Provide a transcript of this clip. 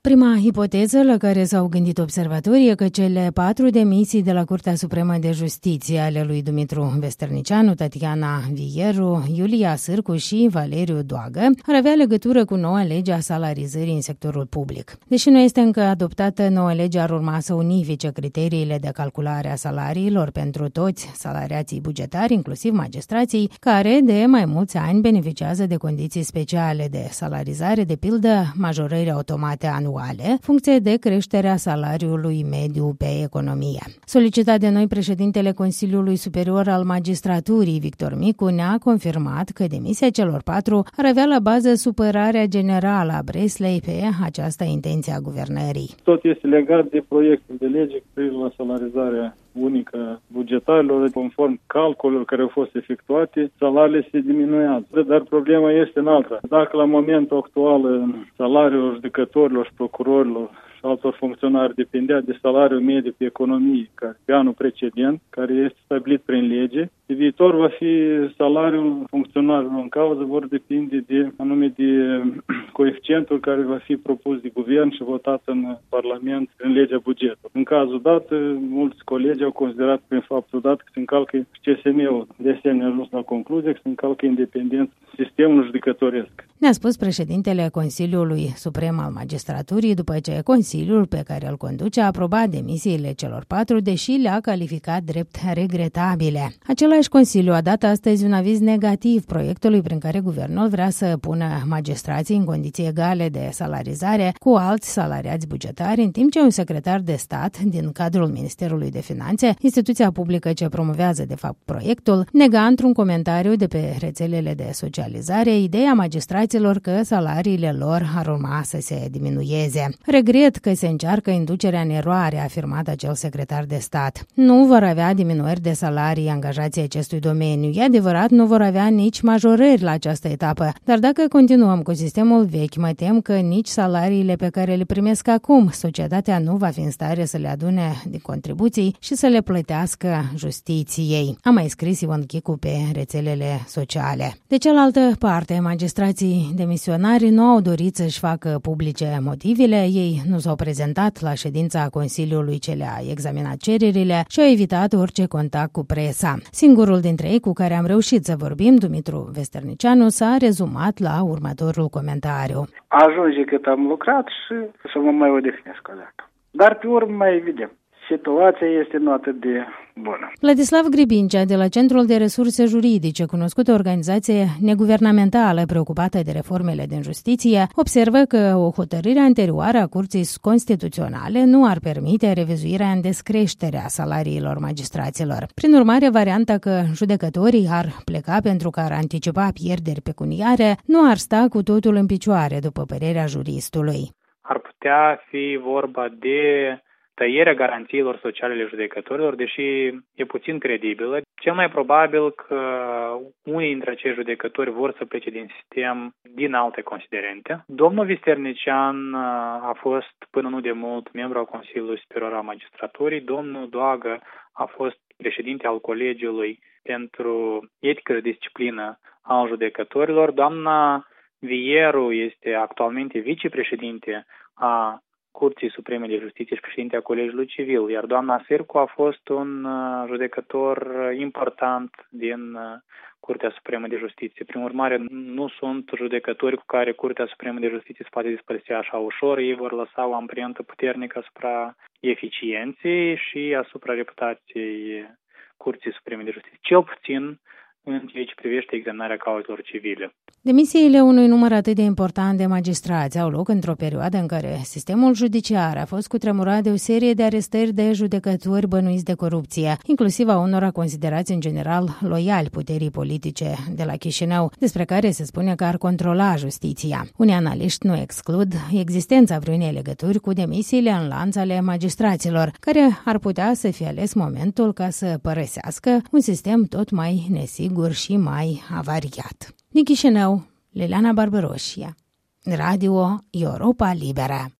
Prima ipoteză la care s-au gândit observatorii e că cele 4 demisii de la Curtea Supremă de Justiție ale lui Dumitru Vesternicianu, Tatiana Vieru, Iulia Sârcu și Valeriu Doagă ar avea legătură cu noua lege a salarizării în sectorul public. Deși nu este încă adoptată, noua lege ar urma să unifice criteriile de calculare a salariilor pentru toți salariații bugetari, inclusiv magistrații, care de mai mulți ani beneficiază de condiții speciale de salarizare, de pildă majorări automate anuale, funcție de creșterea salariului mediu pe economie. Solicitat de noi, președintele Consiliului Superior al Magistraturii, Victor Micu, ne-a confirmat că demisia celor 4 ar avea la bază supărarea generală a Breslei pe această intenție a guvernării. Tot este legat de proiectul de lege cu privire la salarizarea unică bugetarilor, conform calculelor care au fost efectuate, salariile se diminuează. Dar problema este în alta. Dacă la momentul actual salariul judecătorilor și procurorilor și altor funcționari depindea de salariul mediu pe economie, care pe anul precedent, care este stabilit prin lege, de viitor va fi salariul funcționarilor în cauză, vor depinde de coeficientul care va fi propus de guvern și votat în Parlament în legea bugetului. În cazul dat, mulți colegi au considerat prin faptul dat că se încalcă CSM-ul. De asemenea, a ajuns la concluzie că se încalcă independența sistemul judecătoresc. Ne-a spus președintele Consiliului Suprem al Magistraturii după ce Consiliul pe care îl conduce a aprobat demisiile celor 4, deși le-a calificat drept regretabile. Același Consiliu a dat astăzi un aviz negativ proiectului prin care guvernul vrea să pună magistrații în condiții egale de salarizare cu alți salariați bugetari, în timp ce un secretar de stat din cadrul Ministerului de Finanțe, instituția publică ce promovează de fapt proiectul, nega într-un comentariu de pe rețelele de socializare ideea magistraților că salariile lor ar urma să se diminueze. Regret că se încearcă inducerea în eroare, a afirmat acel secretar de stat. Nu vor avea diminuări de salarii angajații acestui domeniu. E adevărat, nu vor avea nici majorări la această etapă, dar dacă continuăm cu sistemul vechi, mă tem că nici salariile pe care le primesc acum, societatea nu va fi în stare să le adune din contribuții și să le plătească justiției. A mai scris Ion Chicu pe rețelele sociale. De cealaltă parte, magistrații demisionari nu au dorit să-și facă publice motivele, ei nu s-au prezentat la ședința Consiliului ce le-a examinat cererile și au evitat orice contact cu presa. Singurul dintre ei cu care am reușit să vorbim, Dumitru Vesternicianu, s-a rezumat la următorul comentariu. Ajunge cât am lucrat și să mă mai odihnesc o dată. Dar pe urmă mai vedem. Situația este nu atât de bună. Vladislav Gribincea, de la Centrul de Resurse Juridice, cunoscută organizație neguvernamentală preocupată de reformele din justiție, observă că o hotărâre anterioară a Curții Constituționale nu ar permite revizuirea în descreștere a salariilor magistraților. Prin urmare, varianta că judecătorii ar pleca pentru că ar anticipa pierderi pecuniare nu ar sta cu totul în picioare, după părerea juristului. Ar putea fi vorba de tăierea garanțiilor sociale ale judecătorilor, deși e puțin credibilă. Cel mai probabil că unii dintre acești judecători vor să plece din sistem din alte considerente. Domnul Vesternician a fost până nu de mult membru al Consiliului Superior al Magistraturii. Domnul Doagă a fost președinte al Colegiului pentru Etică și Disciplină al judecătorilor. Doamna Vieru este actualmente vicepreședinte a Curții Supreme de Justiție și președinte a Colegiului Civil, iar doamna Sârcu a fost un judecător important din Curtea Supremă de Justiție. Prin urmare, nu sunt judecători cu care Curtea Supremă de Justiție se poate despărțea așa ușor. Ei vor lăsa o amprentă puternică asupra eficienței și asupra reputației Curții Supreme de Justiție. Cel puțin în ceea ce privește examinarea cauzelor civile. Demisiile unui număr atât de important de magistrați au loc într-o perioadă în care sistemul judiciar a fost cutremurat de o serie de arestări de judecători bănuiți de corupție, inclusiv a unora considerați în general loiali puterii politice de la Chișinău, despre care se spune că ar controla justiția. Unii analiști nu exclud existența vreunei legături cu demisiile în lanț ale magistraților, care ar putea să fie ales momentul ca să părăsească un sistem tot mai nesigur și mai avariat. Din Chișinău, Liliana Barbaroșia, Radio Europa Liberă.